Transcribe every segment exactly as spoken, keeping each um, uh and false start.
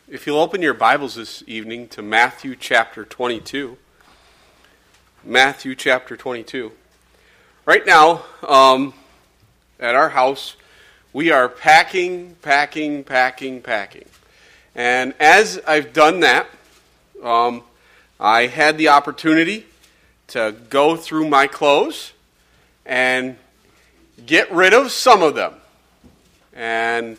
If you'll open your Bibles this evening to Matthew chapter twenty-two. Matthew chapter twenty-two. Right now, um, at our house, we are packing, packing, packing, packing. And as I've done that, um, I had the opportunity to go through my clothes and get rid of some of them and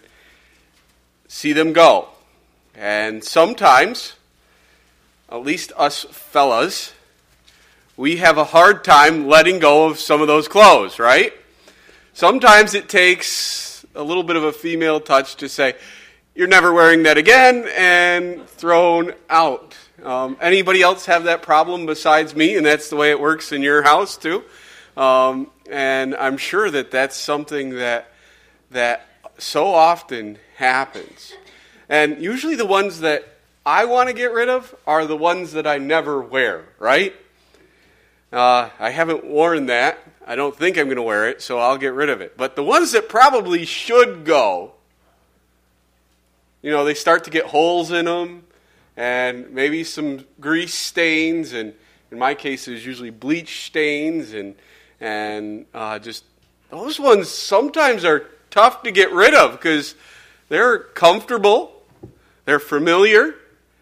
see them go. And sometimes, at least us fellas, we have a hard time letting go of some of those clothes, right? Sometimes it takes a little bit of a female touch to say, you're never wearing that again, and thrown out. Um, anybody else have that problem besides me? And that's the way it works in your house too. Um, and I'm sure that that's something that that so often happens. And usually the ones that I want to get rid of are the ones that I never wear, right? Uh, I haven't worn that. I don't think I'm going to wear it, so I'll get rid of it. But the ones that probably should go, you know, they start to get holes in them and maybe some grease stains, and in my case it was usually bleach stains, and and uh, just those ones sometimes are tough to get rid of because they're comfortable. They're familiar,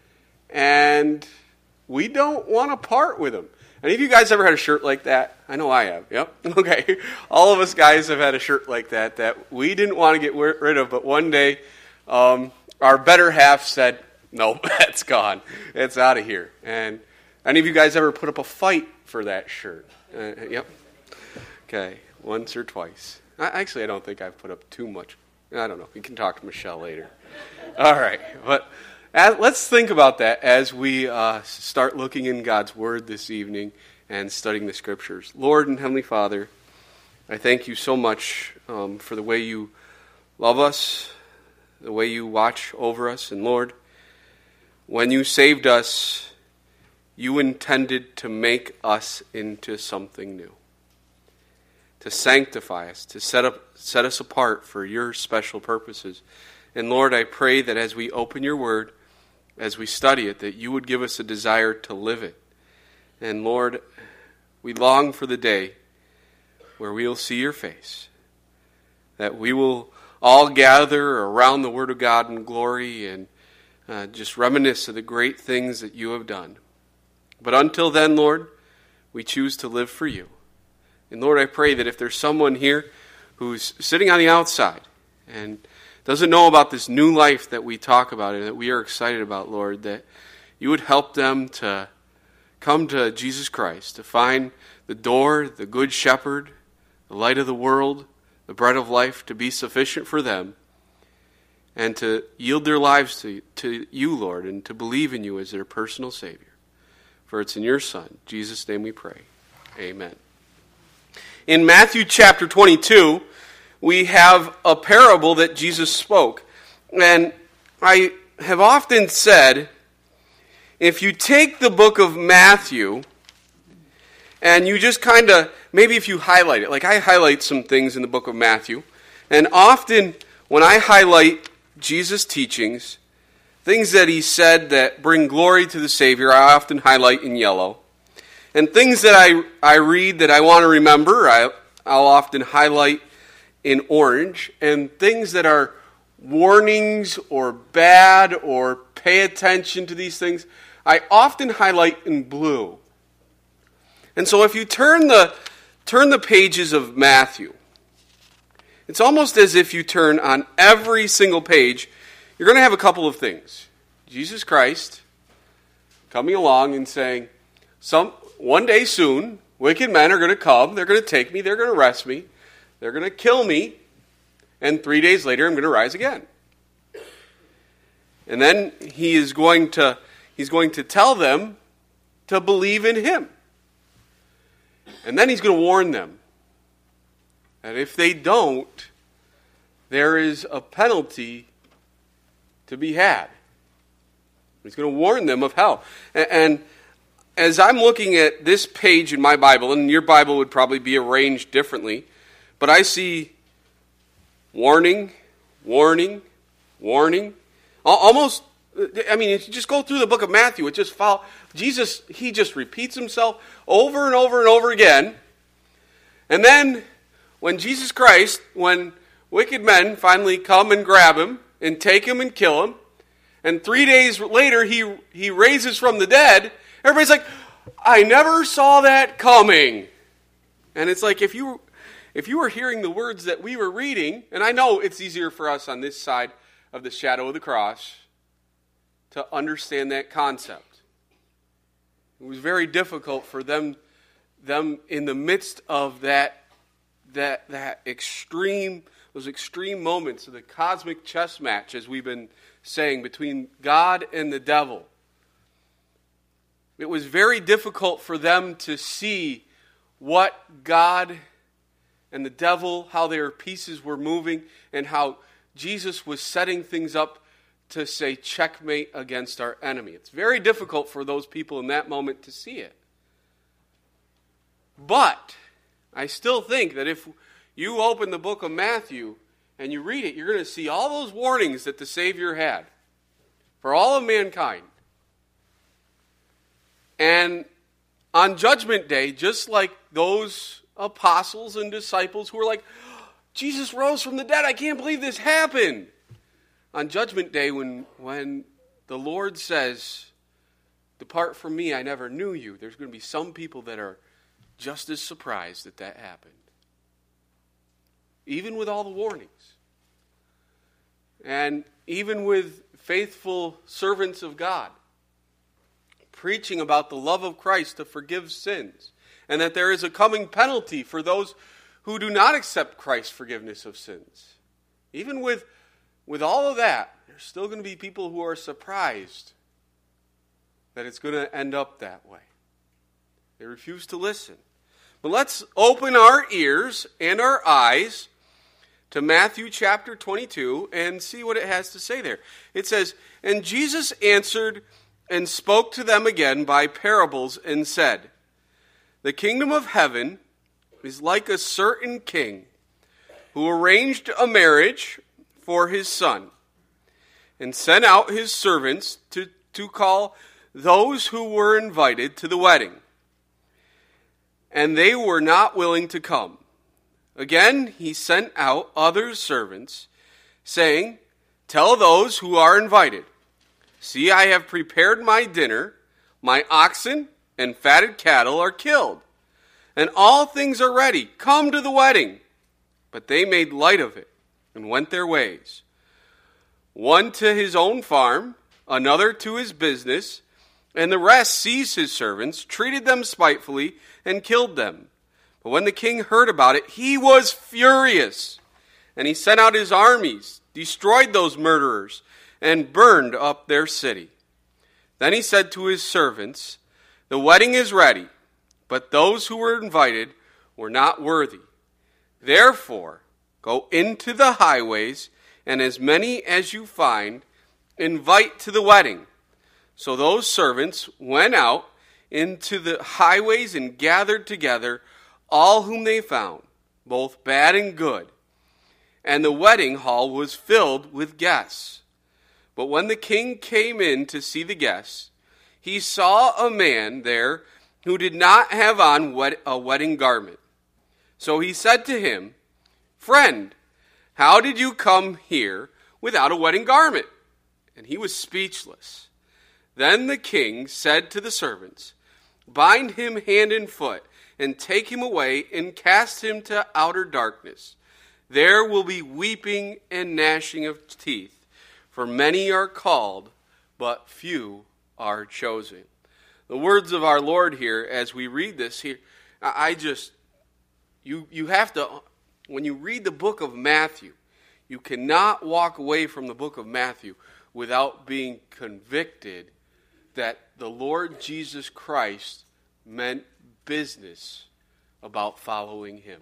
and we don't want to part with them. Any of you guys ever had a shirt like that? I know I have. Yep. Okay. All of us guys have had a shirt like that that we didn't want to get rid of, but one day um, our better half said, "No, that's gone. It's out of here." And any of you guys ever put up a fight for that shirt? Uh, yep. Okay. Once or twice. I, actually, I don't think I've put up too much. I don't know. We can talk to Michelle later. All right, but as, let's think about that as we uh, start looking in God's Word this evening and studying the Scriptures. Lord and Heavenly Father, I thank you so much um, for the way you love us, the way you watch over us. And Lord, when you saved us, you intended to make us into something new, to sanctify us, to set up, set us apart for your special purposes. And Lord, I pray that as we open your word, as we study it, that you would give us a desire to live it. And Lord, we long for the day where we will see your face, that we will all gather around the word of God in glory and uh, just reminisce of the great things that you have done. But until then, Lord, we choose to live for you. And Lord, I pray that if there's someone here who's sitting on the outside and doesn't know about this new life that we talk about and that we are excited about, Lord, that you would help them to come to Jesus Christ, to find the door, the good shepherd, the light of the world, the bread of life, to be sufficient for them, and to yield their lives to, to you, Lord, and to believe in you as their personal Savior. For it's in your Son, Jesus' name we pray. Amen. In Matthew chapter twenty-two, we have a parable that Jesus spoke. And I have often said, if you take the book of Matthew and you just kind of, maybe if you highlight it, like I highlight some things in the book of Matthew, and often when I highlight Jesus' teachings, things that he said that bring glory to the Savior, I often highlight in yellow. And things that I, I read that I want to remember, I, I'll often highlight in orange, and things that are warnings or bad or pay attention to these things, I often highlight in blue. And so if you turn the turn the pages of Matthew, it's almost as if you turn on every single page, you're going to have a couple of things. Jesus Christ coming along and saying, some one day soon, wicked men are going to come, they're going to take me, they're going to arrest me, they're going to kill me, and three days later I'm going to rise again. And then he is going to he's going to tell them to believe in him. And then he's going to warn them that if they don't, there is a penalty to be had. He's going to warn them of hell. And as I'm looking at this page in my Bible, and your Bible would probably be arranged differently, but I see warning, warning, warning. Almost I mean, if you just go through the book of Matthew, it just follow, Jesus, he just repeats himself over and over and over again. And then when Jesus Christ, when wicked men finally come and grab him and take him and kill him, and three days later he, he raises from the dead, everybody's like, I never saw that coming. And it's like, if you, if you were hearing the words that we were reading, and I know it's easier for us on this side of the shadow of the cross to understand that concept. It was very difficult for them, them in the midst of that, that, that extreme, those extreme moments of the cosmic chess match, as we've been saying, between God and the devil. It was very difficult for them to see what God and the devil, how their pieces were moving, and how Jesus was setting things up to say checkmate against our enemy. It's very difficult for those people in that moment to see it. But I still think that if you open the book of Matthew and you read it, you're going to see all those warnings that the Savior had for all of mankind. And on Judgment Day, just like those apostles and disciples who were like, Jesus rose from the dead, I can't believe this happened. On Judgment Day, when, when the Lord says, depart from me, I never knew you, there's going to be some people that are just as surprised that that happened. Even with all the warnings. And even with faithful servants of God preaching about the love of Christ to forgive sins, and that there is a coming penalty for those who do not accept Christ's forgiveness of sins. Even with, with all of that, there's still going to be people who are surprised that it's going to end up that way. They refuse to listen. But let's open our ears and our eyes to Matthew chapter twenty-two and see what it has to say there. It says, and Jesus answered and spoke to them again by parables and said, the kingdom of heaven is like a certain king who arranged a marriage for his son and sent out his servants to, to call those who were invited to the wedding. And they were not willing to come. Again, he sent out other servants, saying, tell those who are invited, see, I have prepared my dinner, my oxen and fatted cattle are killed, and all things are ready. Come to the wedding. But they made light of it and went their ways. One to his own farm, another to his business, and the rest seized his servants, treated them spitefully, and killed them. But when the king heard about it, he was furious, and he sent out his armies, destroyed those murderers, and burned up their city. Then he said to his servants, the wedding is ready, but those who were invited were not worthy. Therefore, go into the highways, and as many as you find, invite to the wedding. So those servants went out into the highways and gathered together all whom they found, both bad and good. And the wedding hall was filled with guests. But when the king came in to see the guests, he saw a man there who did not have on a wedding garment. So he said to him, friend, how did you come here without a wedding garment? And he was speechless. Then the king said to the servants, bind him hand and foot, and take him away, and cast him to outer darkness. There will be weeping and gnashing of teeth, for many are called, but few are chosen. The words of our Lord here, as we read this here, I just, you, you have to, when you read the book of Matthew, you cannot walk away from the book of Matthew without being convicted that the Lord Jesus Christ meant business about following him.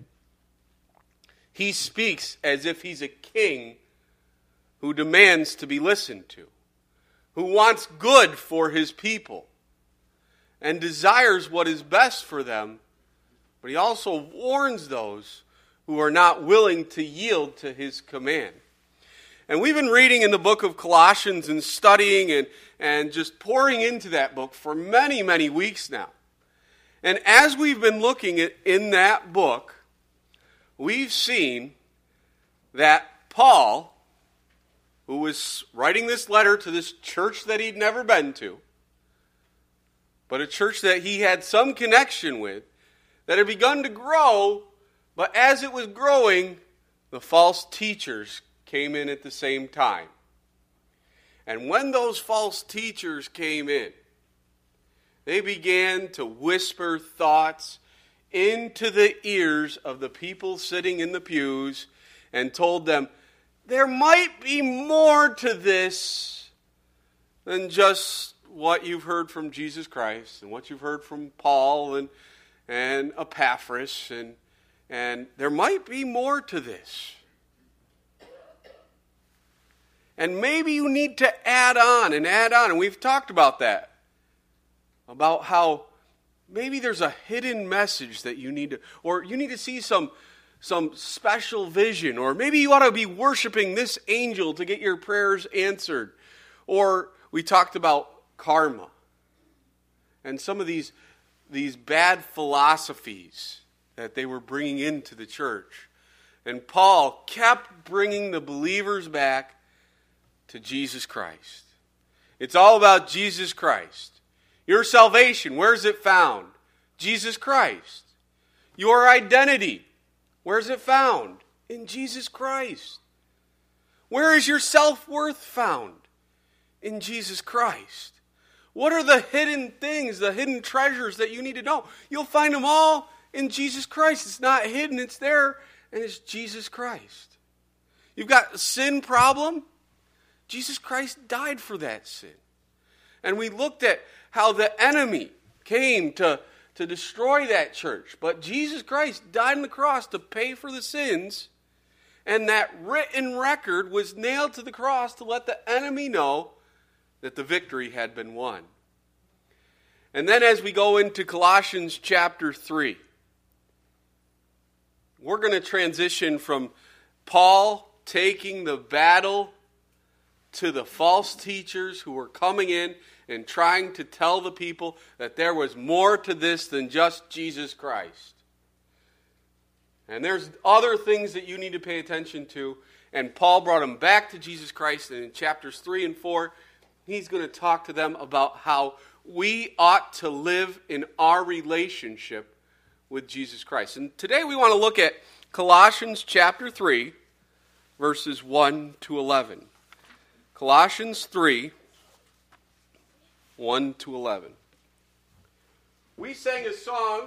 He speaks as if he's a king who demands to be listened to, who wants good for his people, and desires what is best for them, but he also warns those who are not willing to yield to his command. And we've been reading in the book of Colossians and studying and, and just pouring into that book for many, many weeks now. And as we've been looking at in that book, we've seen that Paul, who was writing this letter to this church that he'd never been to, but a church that he had some connection with, that had begun to grow, but as it was growing, the false teachers came in at the same time. And when those false teachers came in, they began to whisper thoughts into the ears of the people sitting in the pews and told them, there might be more to this than just what you've heard from Jesus Christ and what you've heard from Paul and, and Epaphras, and, and there might be more to this. And maybe you need to add on and add on. And we've talked about that. About how maybe there's a hidden message that you need to, or you need to see some, some special vision. Or maybe you ought to be worshiping this angel to get your prayers answered. Or we talked about karma. And some of these, these bad philosophies that they were bringing into the church. And Paul kept bringing the believers back to Jesus Christ. It's all about Jesus Christ. Your salvation, where is it found? Jesus Christ. Your identity, where is it found? In Jesus Christ. Where is your self-worth found? In Jesus Christ. What are the hidden things, the hidden treasures that you need to know? You'll find them all in Jesus Christ. It's not hidden, it's there, and it's Jesus Christ. You've got a sin problem? Jesus Christ died for that sin. And we looked at how the enemy came to, to destroy that church. But Jesus Christ died on the cross to pay for the sins. And that written record was nailed to the cross to let the enemy know that the victory had been won. And then as we go into Colossians chapter three, we're going to transition from Paul taking the battle to the false teachers who were coming in and trying to tell the people that there was more to this than just Jesus Christ. And there's other things that you need to pay attention to. And Paul brought them back to Jesus Christ. And in chapters three and four, he's going to talk to them about how we ought to live in our relationship with Jesus Christ. And today we want to look at Colossians chapter three, verses one to eleven. Colossians three, one to eleven. We sang a song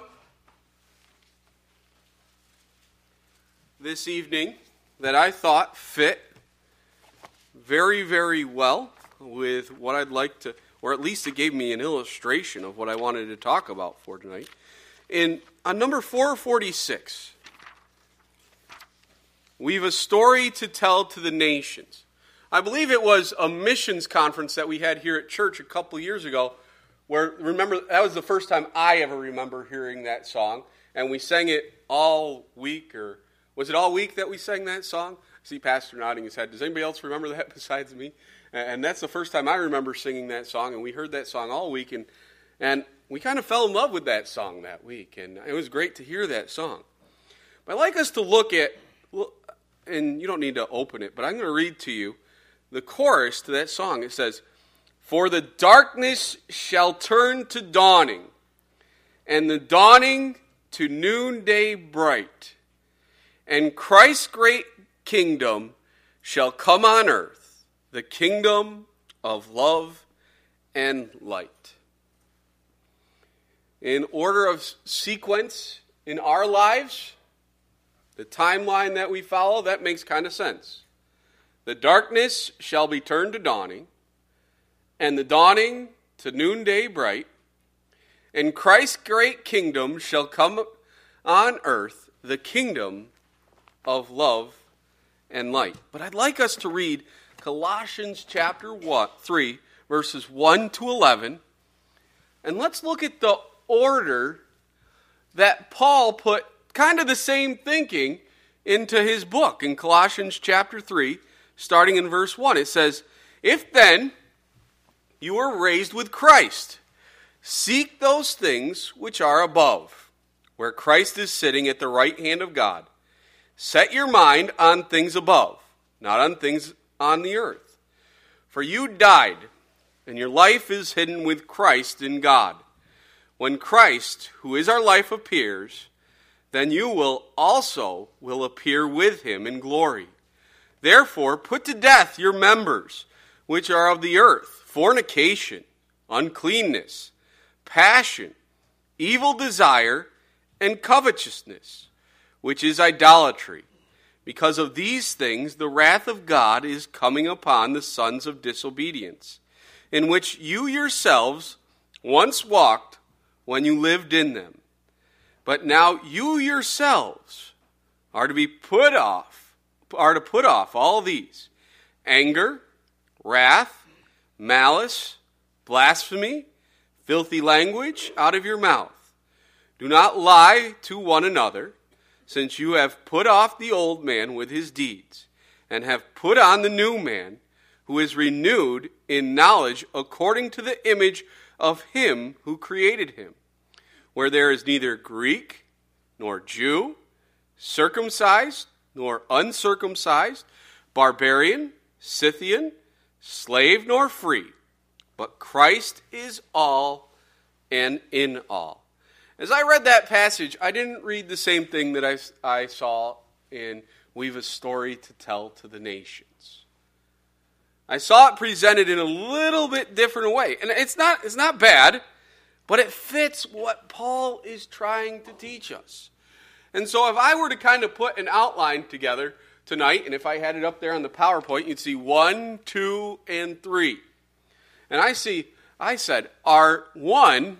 this evening that I thought fit very, very well with what I'd like to, or at least it gave me an illustration of what I wanted to talk about for tonight. In on number four forty-six, we've a story to tell to the nations. I believe it was a missions conference that we had here at church a couple years ago, where, remember, that was the first time I ever remember hearing that song, and we sang it all week, or was it all week that we sang that song? I see Pastor nodding his head. Does anybody else remember that besides me? And that's the first time I remember singing that song, and we heard that song all week, and, and we kind of fell in love with that song that week, and it was great to hear that song. But I'd like us to look at, and you don't need to open it, but I'm going to read to you the chorus to that song. It says, "For the darkness shall turn to dawning, and the dawning to noonday bright, and Christ's great kingdom shall come on earth, the kingdom of love and light." In order of sequence in our lives, the timeline that we follow, that makes kind of sense. The darkness shall be turned to dawning, and the dawning to noonday bright, and Christ's great kingdom shall come on earth, the kingdom of love and light. But I'd like us to read Colossians chapter three, verses one to eleven, and let's look at the order that Paul put kind of the same thinking into his book in Colossians chapter three, starting in verse one. It says, "If then you were raised with Christ, seek those things which are above, where Christ is sitting at the right hand of God. Set your mind on things above, not on things on the earth. For you died, and your life is hidden with Christ in God. When Christ, who is our life, appears, then you will also will appear with him in glory. Therefore, put to death your members, which are of the earth, fornication, uncleanness, passion, evil desire, and covetousness, which is idolatry. Because of these things, the wrath of God is coming upon the sons of disobedience, in which you yourselves once walked when you lived in them. But now you yourselves are to be put off, are to put off all these: anger, wrath, malice, blasphemy, filthy language out of your mouth. Do not lie to one another, since you have put off the old man with his deeds, and have put on the new man, who is renewed in knowledge according to the image of him who created him, where there is neither Greek nor Jew, circumcised nor uncircumcised, barbarian, Scythian, slave nor free, but Christ is all and in all." As I read that passage, I didn't read the same thing that I, I saw in We've a Story to Tell to the Nations. I saw it presented in a little bit different way. And it's not, it's not bad, but it fits what Paul is trying to teach us. And so if I were to kind of put an outline together tonight, and if I had it up there on the PowerPoint, you'd see one, two, and three. And I see, I said, our one,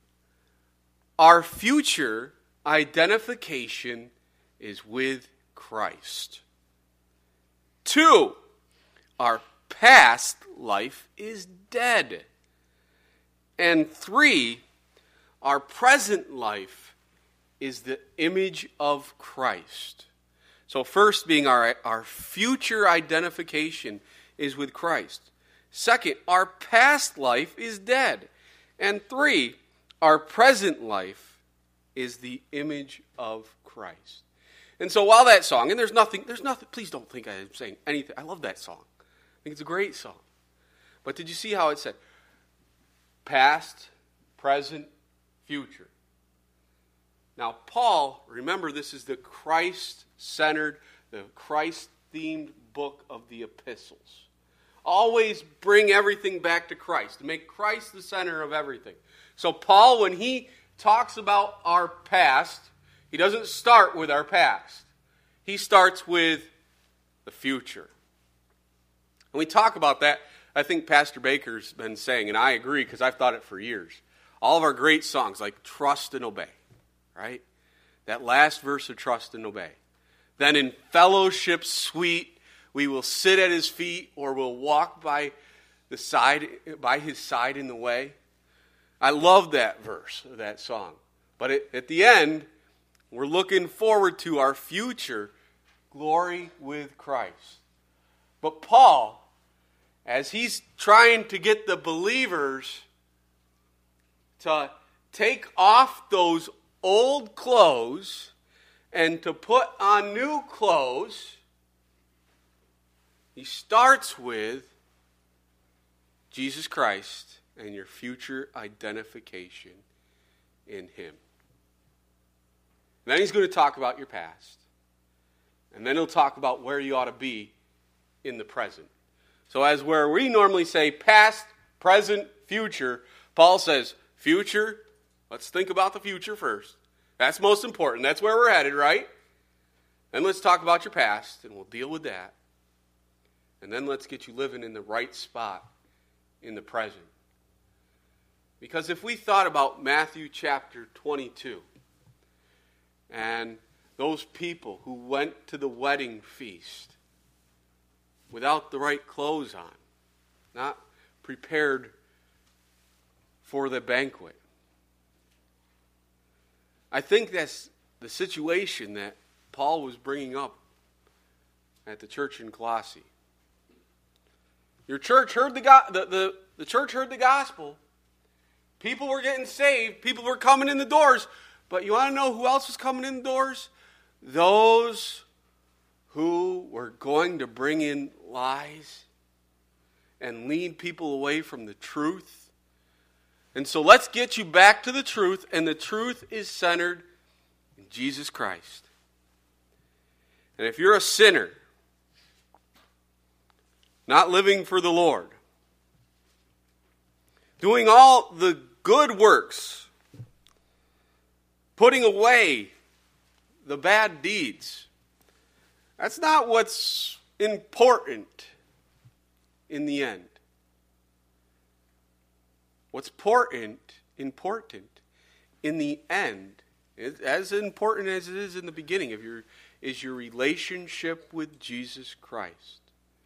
our future identification is with Christ. Two, our past life is dead. And three, our present life is the image of Christ. So first being our, our future identification is with Christ. Second, our past life is dead. And three, our present life is the image of Christ. And so while that song, and there's nothing, there's nothing, please don't think I'm saying anything. I love that song. I think it's a great song. But did you see how it said past, present, future? Now, Paul, remember, this is the Christ-centered, the Christ-themed book of the epistles. Always bring everything back to Christ, to make Christ the center of everything. So Paul, when he talks about our past, he doesn't start with our past. He starts with the future. And we talk about that. I think Pastor Baker's been saying, and I agree because I've thought it for years. All of our great songs like Trust and Obey, right? That last verse of Trust and Obey. Then in fellowship sweet, we will sit at his feet or we'll walk by the side, by his side in the way. I love that verse of that song. But it, at the end, we're looking forward to our future glory with Christ. But Paul, as he's trying to get the believers to take off those old clothes and to put on new clothes, he starts with Jesus Christ and your future identification in him. And then he's going to talk about your past. And then he'll talk about where you ought to be in the present. So as where we normally say past, present, future, Paul says future. Let's think about the future first. That's most important. That's where we're headed, right? Then let's talk about your past, and we'll deal with that. And then let's get you living in the right spot in the present. Because if we thought about Matthew chapter twenty-two, and those people who went to the wedding feast without the right clothes on, not prepared for the banquet, I think that's the situation that Paul was bringing up at the church in Colossae. Your church heard the, go- the, the, the church heard the gospel. People were getting saved. People were coming in the doors. But you want to know who else was coming in the doors? Those who were going to bring in lies and lead people away from the truth. And so let's get you back to the truth, and the truth is centered in Jesus Christ. And if you're a sinner, not living for the Lord, doing all the good works, putting away the bad deeds, that's not what's important in the end. What's important, important in the end, as important as it is in the beginning of your, is your relationship with Jesus Christ.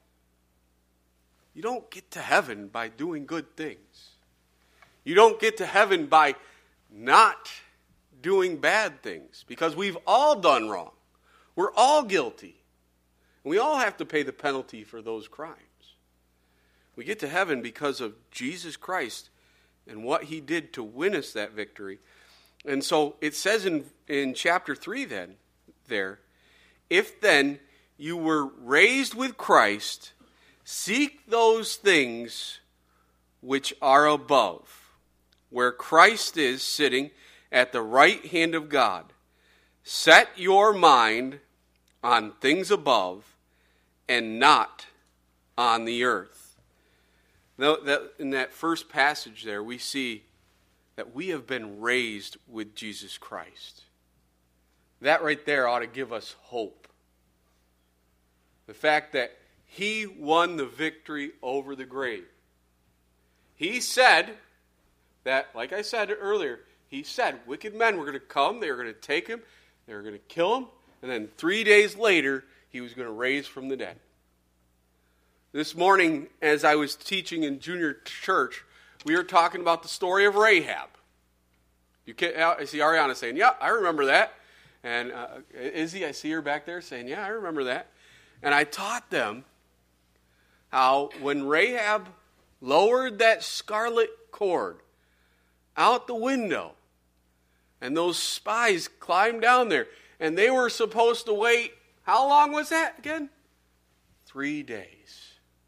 You don't get to heaven by doing good things. You don't get to heaven by not doing bad things, because we've all done wrong. We're all guilty. And we all have to pay the penalty for those crimes. We get to heaven because of Jesus Christ and what he did to win us that victory. And so it says in, in chapter three then, there, if then you were raised with Christ, seek those things which are above, where Christ is sitting at the right hand of God. Set your mind on things above and not on the earth. Now, that, in that first passage there, we see that we have been raised with Jesus Christ. That right there ought to give us hope. The fact that he won the victory over the grave. He said that, like I said earlier, he said wicked men were going to come, they were going to take him, they were going to kill him, and then three days later, he was going to raise from the dead. This morning, as I was teaching in junior church, we were talking about the story of Rahab. You can, I see Ariana saying, yeah, I remember that. And uh, Izzy, I see her back there saying, yeah, I remember that. And I taught them how when Rahab lowered that scarlet cord out the window, and those spies climbed down there, and they were supposed to wait, how long was that again? Three days.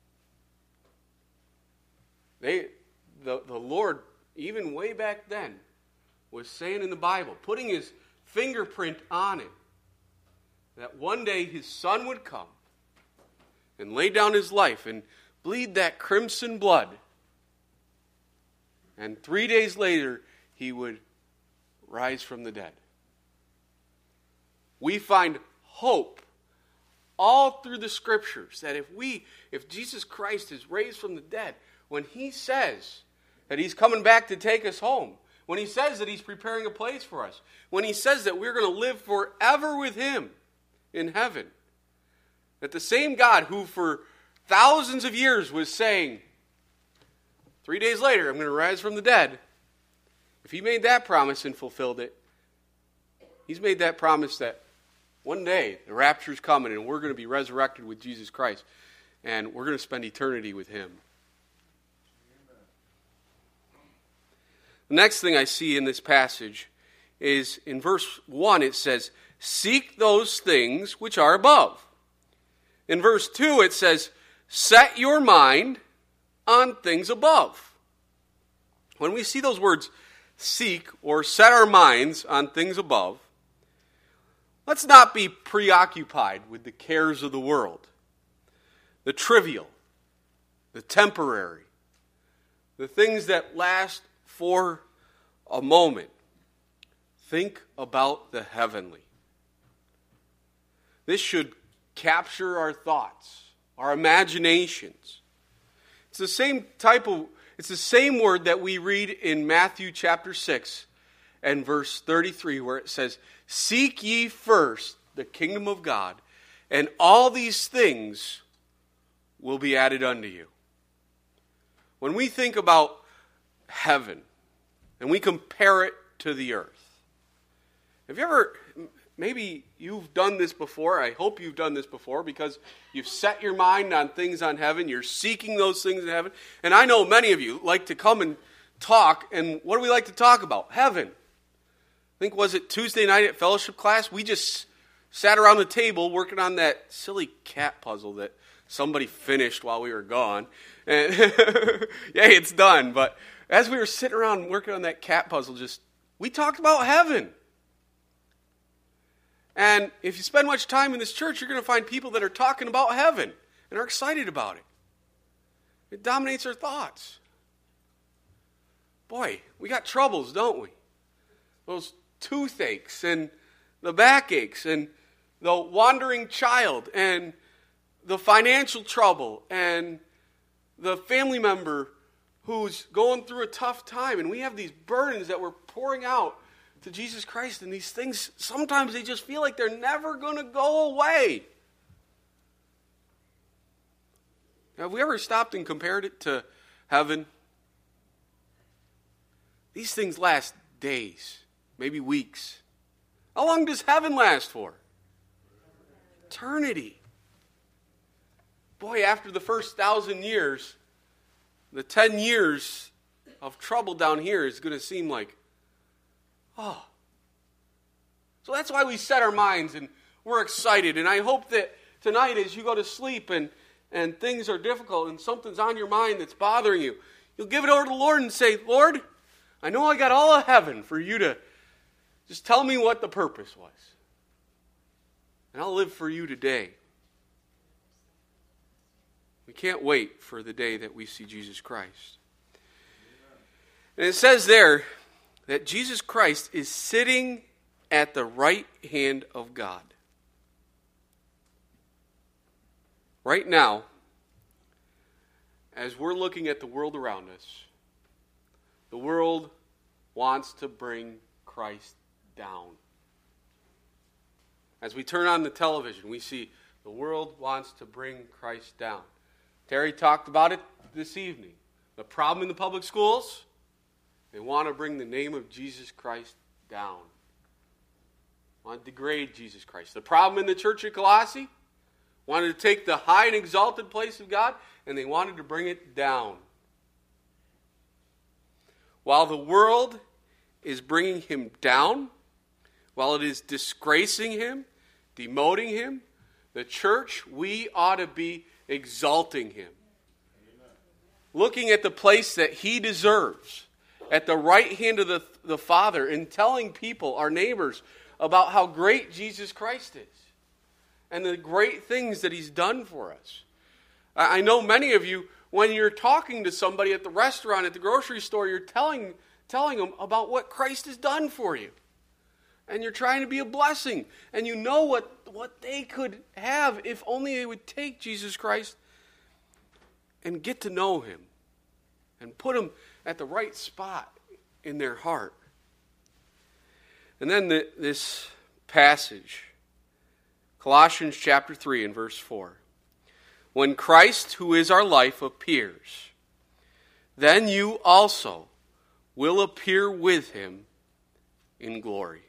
They, the, the Lord, even way back then, was saying in the Bible, putting his fingerprint on it, that one day his son would come and lay down his life and bleed that crimson blood. And three days later, he would rise from the dead. We find hope all through the scriptures that if we, if Jesus Christ is raised from the dead, when he says that he's coming back to take us home, when he says that he's preparing a place for us, when he says that we're going to live forever with him in heaven, that the same God who for thousands of years was saying, three days later I'm going to rise from the dead, if he made that promise and fulfilled it, he's made that promise that one day the rapture's coming and we're going to be resurrected with Jesus Christ and we're going to spend eternity with him. The next thing I see in this passage is in verse one it says, seek those things which are above. In verse two it says, set your mind on things above. When we see those words, seek or set our minds on things above, let's not be preoccupied with the cares of the world, the trivial, the temporary, the things that last for a moment. Think about the heavenly. This should capture our thoughts, our imaginations. It's the same type of, it's the same word that we read in Matthew chapter six and verse thirty-three, where it says, seek ye first the kingdom of God, and all these things will be added unto you. When we think about heaven, and we compare it to the earth, have you ever, maybe you've done this before. I hope you've done this before because you've set your mind on things on heaven. You're seeking those things in heaven. And I know many of you like to come and talk. And what do we like to talk about? Heaven. I think, was it Tuesday night at fellowship class? We just sat around the table working on that silly cat puzzle that somebody finished while we were gone. And yay, it's done. But as we were sitting around working on that cat puzzle, just we talked about heaven. And if you spend much time in this church, you're going to find people that are talking about heaven and are excited about it. It dominates our thoughts. Boy, we got troubles, don't we? Those toothaches and the backaches and the wandering child and the financial trouble and the family member who's going through a tough time. And we have these burdens that we're pouring out to Jesus Christ, and these things, sometimes they just feel like they're never going to go away. Have we ever stopped and compared it to heaven? These things last days, maybe weeks. How long does heaven last for? Eternity. Boy, after the first thousand years, the ten years of trouble down here is going to seem like, oh. So that's why we set our minds and we're excited. And I hope that tonight as you go to sleep and, and things are difficult and something's on your mind that's bothering you, you'll give it over to the Lord and say, Lord, I know I got all of heaven for you to just tell me what the purpose was. And I'll live for you today. We can't wait for the day that we see Jesus Christ. And it says there that Jesus Christ is sitting at the right hand of God. Right now, as we're looking at the world around us, the world wants to bring Christ down. As we turn on the television, we see the world wants to bring Christ down. Terry talked about it this evening. The problem in the public schools, they want to bring the name of Jesus Christ down. Want to degrade Jesus Christ. The problem in the church at Colossae, wanted to take the high and exalted place of God, and they wanted to bring it down. While the world is bringing him down, while it is disgracing him, demoting him, the church, we ought to be exalting him. Amen. Looking at the place that he deserves, at the right hand of the, the Father, and telling people, our neighbors, about how great Jesus Christ is and the great things that he's done for us. I know many of you, when you're talking to somebody at the restaurant, at the grocery store, you're telling, telling them about what Christ has done for you. And you're trying to be a blessing. And you know what, what they could have if only they would take Jesus Christ and get to know him and put him at the right spot in their heart. And then the, this passage, Colossians chapter three and verse four. When Christ, who is our life, appears, then you also will appear with him in glory.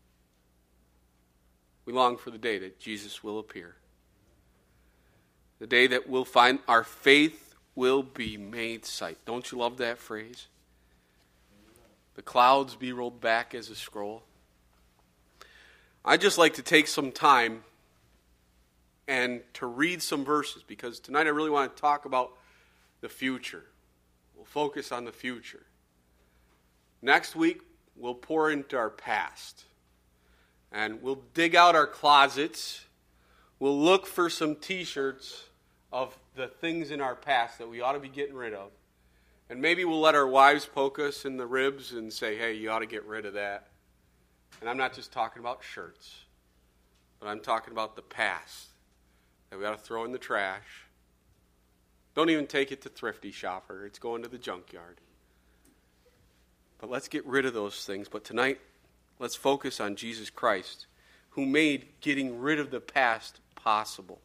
We long for the day that Jesus will appear. The day that we'll find our faith will be made sight. Don't you love that phrase? The clouds be rolled back as a scroll. I'd just like to take some time and to read some verses, because tonight I really want to talk about the future. We'll focus on the future. Next week, we'll pour into our past. And we'll dig out our closets. We'll look for some t-shirts of the things in our past that we ought to be getting rid of. And maybe we'll let our wives poke us in the ribs and say, hey, you ought to get rid of that. And I'm not just talking about shirts, but I'm talking about the past that we ought to throw in the trash. Don't even take it to Thrifty Shopper. It's going to the junkyard. But let's get rid of those things. But tonight, let's focus on Jesus Christ, who made getting rid of the past possible.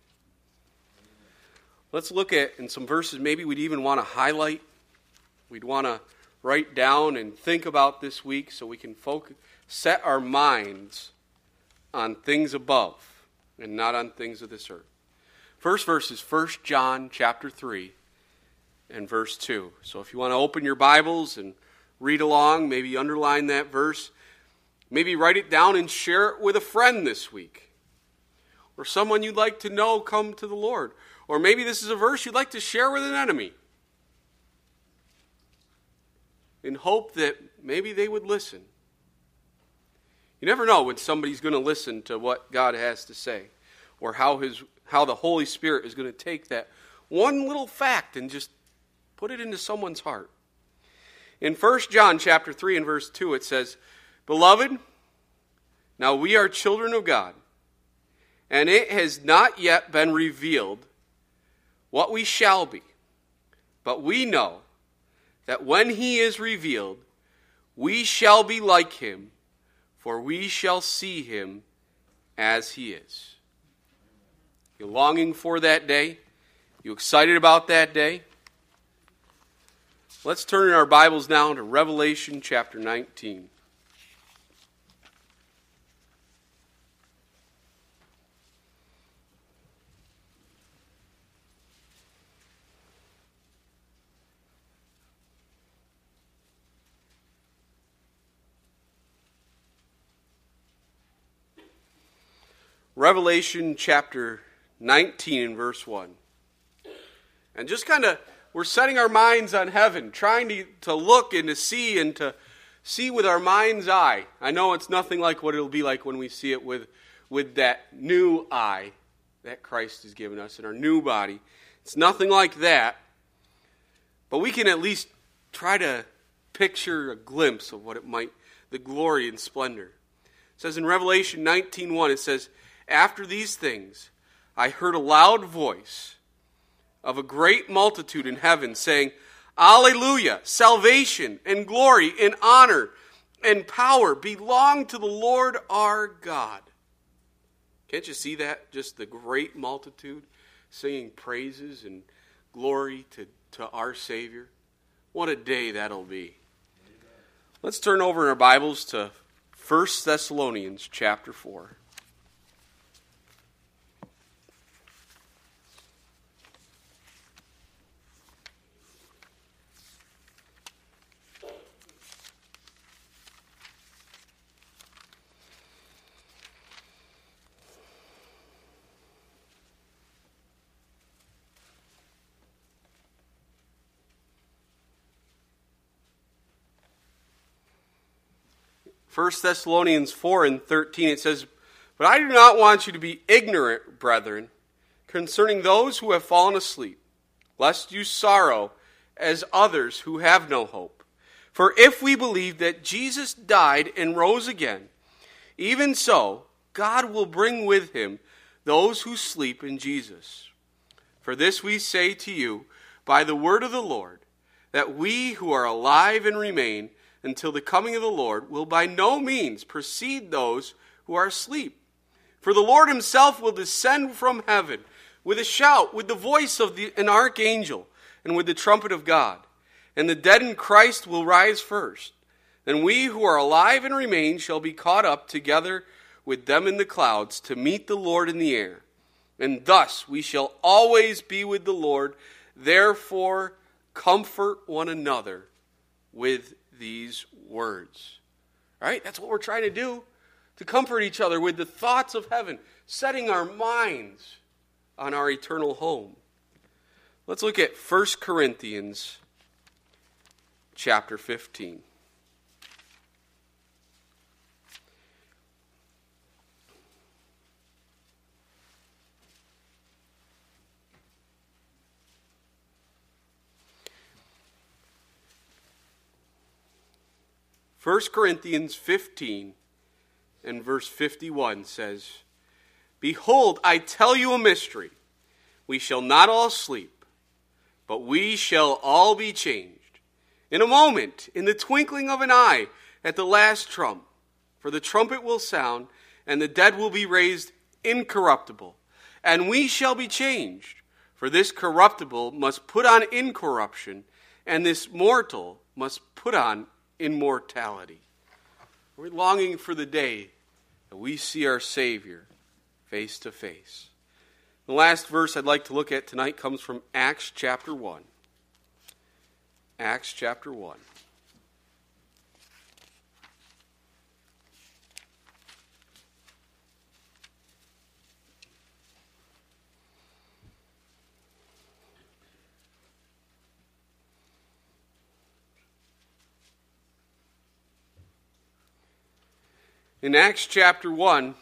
Let's look at, in some verses, maybe we'd even want to highlight. We'd want to write down and think about this week so we can focus, set our minds on things above and not on things of this earth. First verse is First John chapter three and verse two. So if you want to open your Bibles and read along, maybe underline that verse, maybe write it down and share it with a friend this week. Or someone you'd like to know come to the Lord. Or maybe this is a verse you'd like to share with an enemy, in hope that maybe they would listen. You never know when somebody's going to listen to what God has to say, or how his how the Holy Spirit is going to take that one little fact and just put it into someone's heart. In First John chapter three and verse two it says, "Beloved, now we are children of God, and it has not yet been revealed what we shall be. But we know that when he is revealed, we shall be like him, for we shall see him as he is." You longing for that day? You excited about that day? Let's turn in our Bibles now to Revelation chapter nineteen. Revelation chapter nineteen and verse one. And just kind of, we're setting our minds on heaven, trying to, to look and to see and to see with our mind's eye. I know it's nothing like what it'll be like when we see it with, with that new eye that Christ has given us in our new body. It's nothing like that. But we can at least try to picture a glimpse of what it might, the glory and splendor. It says in Revelation nineteen one, it says, "After these things, I heard a loud voice of a great multitude in heaven saying, Alleluia! Salvation and glory and honor and power belong to the Lord our God." Can't you see that? Just the great multitude singing praises and glory to, to our Savior. What a day that'll be. Let's turn over in our Bibles to First Thessalonians chapter four. First Thessalonians four and thirteen, it says, "But I do not want you to be ignorant, brethren, concerning those who have fallen asleep, lest you sorrow as others who have no hope. For if we believe that Jesus died and rose again, even so God will bring with him those who sleep in Jesus. For this we say to you by the word of the Lord, that we who are alive and remain until the coming of the Lord will by no means precede those who are asleep. For the Lord himself will descend from heaven with a shout, with the voice of the, an archangel, and with the trumpet of God. And the dead in Christ will rise first. Then we who are alive and remain shall be caught up together with them in the clouds to meet the Lord in the air. And thus we shall always be with the Lord. Therefore comfort one another with these words." Right? That's what we're trying to do, to comfort each other with the thoughts of heaven, setting our minds on our eternal home. Let's look at First Corinthians chapter fifteen. First Corinthians fifteen and verse fifty-one says, "Behold, I tell you a mystery. We shall not all sleep, but we shall all be changed. In a moment, in the twinkling of an eye, at the last trump. For the trumpet will sound, and the dead will be raised incorruptible, and we shall be changed. For this corruptible must put on incorruption, and this mortal must put on immortality." We're longing for the day that we see our Savior face to face. The last verse I'd like to look at tonight comes from Acts chapter one. Acts chapter one. In Acts chapter one,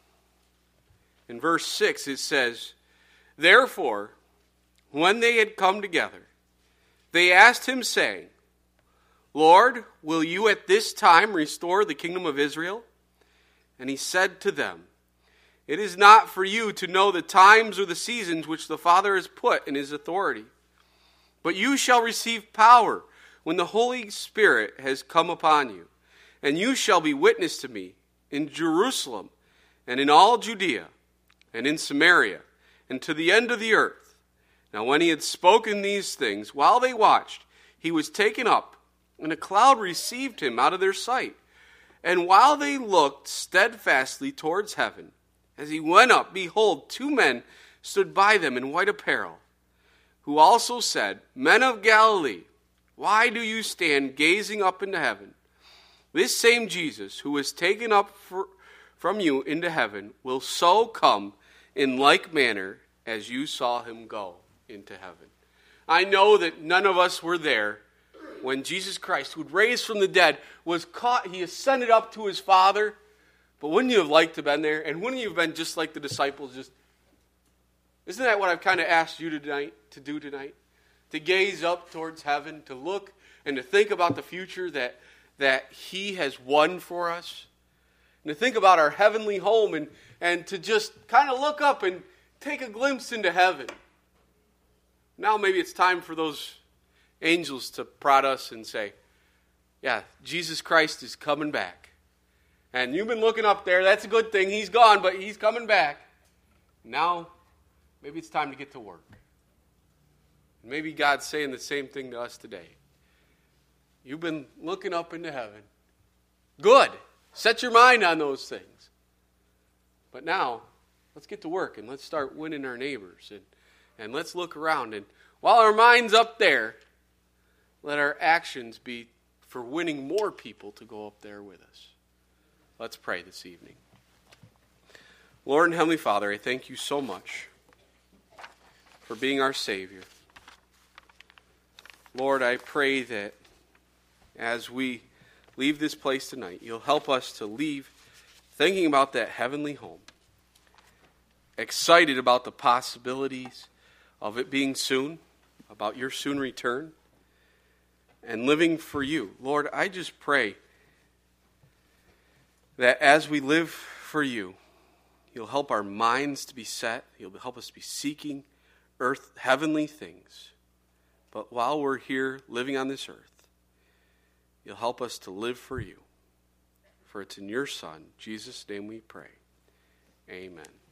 in verse six, it says, "Therefore, when they had come together, they asked him, saying, Lord, will you at this time restore the kingdom of Israel? And he said to them, It is not for you to know the times or the seasons which the Father has put in his authority, but you shall receive power when the Holy Spirit has come upon you, and you shall be witness to me in Jerusalem, and in all Judea, and in Samaria, and to the end of the earth. Now when he had spoken these things, while they watched, he was taken up, and a cloud received him out of their sight. And while they looked steadfastly towards heaven, as he went up, behold, two men stood by them in white apparel, who also said, Men of Galilee, why do you stand gazing up into heaven? This same Jesus, who was taken up for, from you into heaven, will so come in like manner as you saw him go into heaven." I know that none of us were there when Jesus Christ, who was raised from the dead, was caught. He ascended up to his Father. But wouldn't you have liked to have been there? And wouldn't you have been just like the disciples? Just Isn't that what I've kind of asked you tonight to do tonight? To gaze up towards heaven, to look and to think about the future that that he has won for us, and to think about our heavenly home, and, and to just kind of look up and take a glimpse into heaven. Now maybe it's time for those angels to prod us and say, yeah, Jesus Christ is coming back. And you've been looking up there, that's a good thing, he's gone, but he's coming back. Now, maybe it's time to get to work. Maybe God's saying the same thing to us today. You've been looking up into heaven. Good. Set your mind on those things. But now, let's get to work and let's start winning our neighbors. And, and let's look around. And while our mind's up there, let our actions be for winning more people to go up there with us. Let's pray this evening. Lord and Heavenly Father, I thank you so much for being our Savior. Lord, I pray that as we leave this place tonight, you'll help us to leave thinking about that heavenly home, excited about the possibilities of it being soon, about your soon return, and living for you. Lord, I just pray that as we live for you, you'll help our minds to be set, you'll help us to be seeking earth, heavenly things. But while we're here living on this earth, you'll help us to live for you. For it's in your Son, Jesus' name we pray. Amen.